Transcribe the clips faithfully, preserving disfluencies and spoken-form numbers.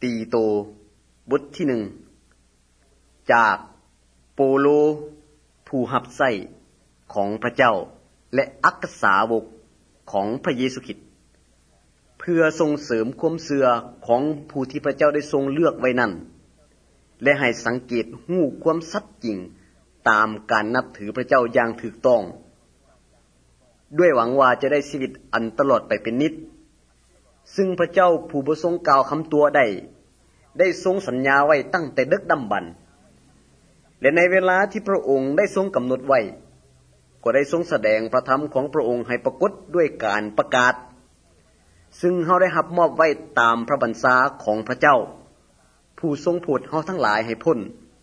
ตีโตบทที่หนึ่งจากโปโลผู้รับใช้ของพระเจ้าและอัครสาวกของพระเยซูคริสต์เพื่อส่งเสริมความเชื่อของผู้ที่พระเจ้าได้ทรงเลือกไว้นั้นและให้สังเกตฮู้ความสัตย์จริงตามการนับถือพระเจ้าอย่างถูกต้องด้วยหวังว่าจะได้ชีวิตอันตลอดไปเป็นนิจซึ่งพระเจ้าผู้บ่ทรงกล่าวคำตัวใดได้ทรงสัญญาไว้ตั้งแต่ดึกดำบรรพ์และในเวลาที่พระองค์ได้ทรงกำหนดไว้ก็ได้ทรงแสดงพระธรรมของพระองค์ให้ปรากฏด้วยการประกาศซึ่งเฮาได้รับมอบไว้ตามพระบัญชาของพระเจ้าผู้ทรงโปรดเฮาทั้งหลายให้พ้น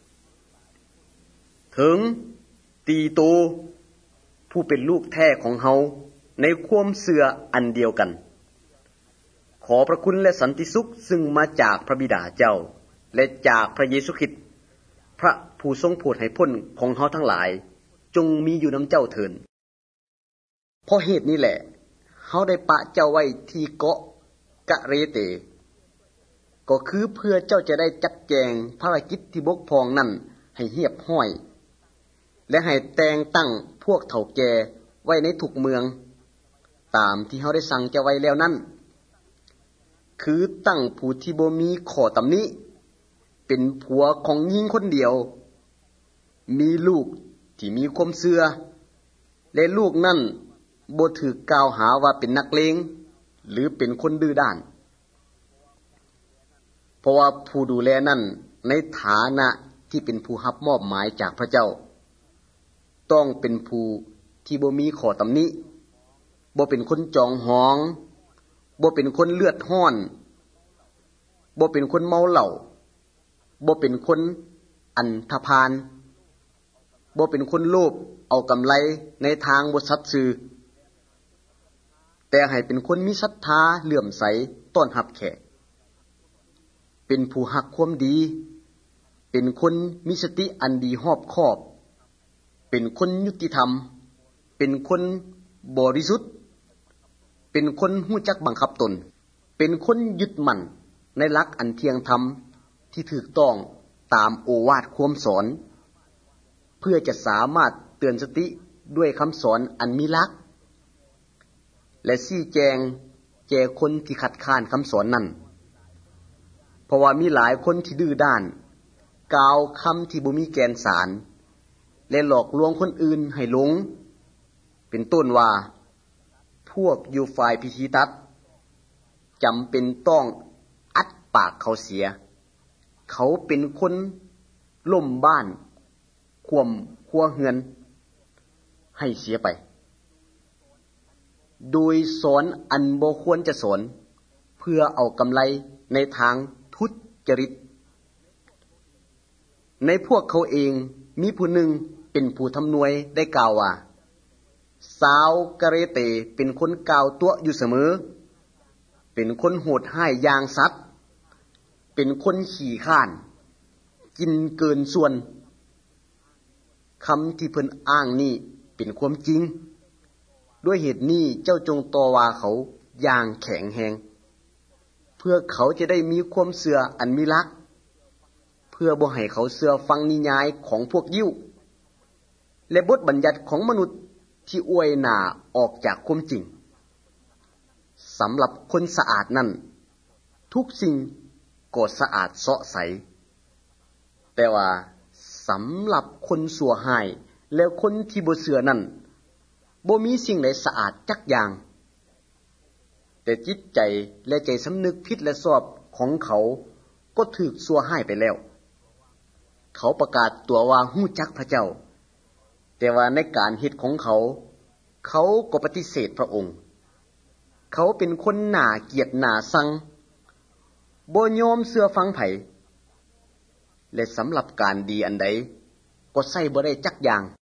ถึงตีโตผู้เป็นลูกแท้ของเฮาในความเชื่ออันเดียวกันขอพระคุณและสันติสุขซึ่งมาจากพระบิดาเจ้าและจากพระเยซูคริสต์พระผู้ทรงโปรดให้พ้นของเฮาทั้งหลายจงมีอยู่นำเจ้าเถิดเพราะเหตุนี้แหละเฮาได้ปะเจ้าไว้ที่เกาะกะเรเตก็คือเพื่อเจ้าจะได้จัดแจงภารกิจที่บกพร่องนั้นให้เรียบร้อยและให้แต่งตั้งพวกเฒ่าแก่ไว้ในทุกเมืองตามที่เฮาได้สั่งเจ้าไว้แล้วนั้นคือตั้งผู้ที่บ่มีข้อตำหนิเป็นผัวของหญิงคนเดียวมีลูกที่มีความเชื่อและลูกนั้นบ่ถูกกล่าวหาว่าเป็นนักเลงหรือเป็นคนดื้อด้านเพราะว่าผู้ดูแลนั้นในฐานะที่เป็นผู้รับมอบหมายจากพระเจ้าต้องเป็นผู้ที่บ่มีข้อตำหนิบ่เป็นคนจองหองบ่เป็นคนเลือดร้อนบ่เป็นคนเมาเหล้าบ่เป็นคนอันธพาลบ่เป็นคนโลภเอากำไรในทางบ่สัตย์ซื่อแต่ให้เป็นคนมีศรัทธาเลื่อมใสต้อนรับแขกเป็นผู้รักความดีเป็นคนมีสติอันดีรอบคอบเป็นคนยุติธรรมเป็นคนบริสุทธิ์เป็นคนรู้จักบังคับตนเป็นคนยึดมั่นในหลักอันเที่ยงธรรมที่ถูกต้องตามโอวาทความสอนเพื่อจะสามารถเตือนสติด้วยคำสอนอันมีหลักและชี้แจงแก่คนที่ขัดค้านคำสอนนั้นเพราะว่ามีหลายคนที่ดื้อด้านกล่าวคำที่บ่มีแกนสารและหลอกลวงคนอื่นให้หลงเป็นต้นว่าพวกอยู่ฝ่ายพิธีตัดจำเป็นต้องอัดปากเขาเสียเขาเป็นคนล่มบ้านคว่ำครัวเฮือนให้เสียไปโดยสอนอันบ่ควรจะสอนเพื่อเอากำไรในทางทุจริตในพวกเขาเองมีผู้หนึ่งเป็นผู้ทำนวยได้กล่าวว่าสาวกะเรเตเป็นคนกล่าวตัวอยู่เสมอเป็นคนโหดร้ายอย่างสัตว์เป็นคนขี้ข้านกินเกินส่วนคำที่เพิ่นอ้างนี่เป็นความจริงด้วยเหตุนี้เจ้าจงต่อว่าเขาอย่างแข็งแรงเพื่อเขาจะได้มีความเชื่ออันมีหลักเพื่อบ่ให้เขาเชื่อฟังนิยายของพวกยิวและบทบัญญัติของมนุษย์ที่อวยหน้าออกจากความจริงสำหรับคนสะอาดนั้นทุกสิ่งก็สะอาดเสาะใสแต่ว่าสำหรับคนชั่วร้ายและคนที่บ่เชื่อนั้นบ่มีสิ่งใดสะอาดจักอย่างแต่จิตใจและใจสำนึกผิดและชอบของเขาก็ถูกชั่วร้ายไปแล้วเขาประกาศตัวว่าฮู้จักพระเจ้าแต่ว่าในการเฮ็ดของเขาเขาก็ปฏิเสธพระองค์เขาเป็นคนหน้าเกลียดหน้าชังบ่ยอมเชื่อฟังไผและสำหรับการดีอันใดก็ใช้บ่ได้จักอย่าง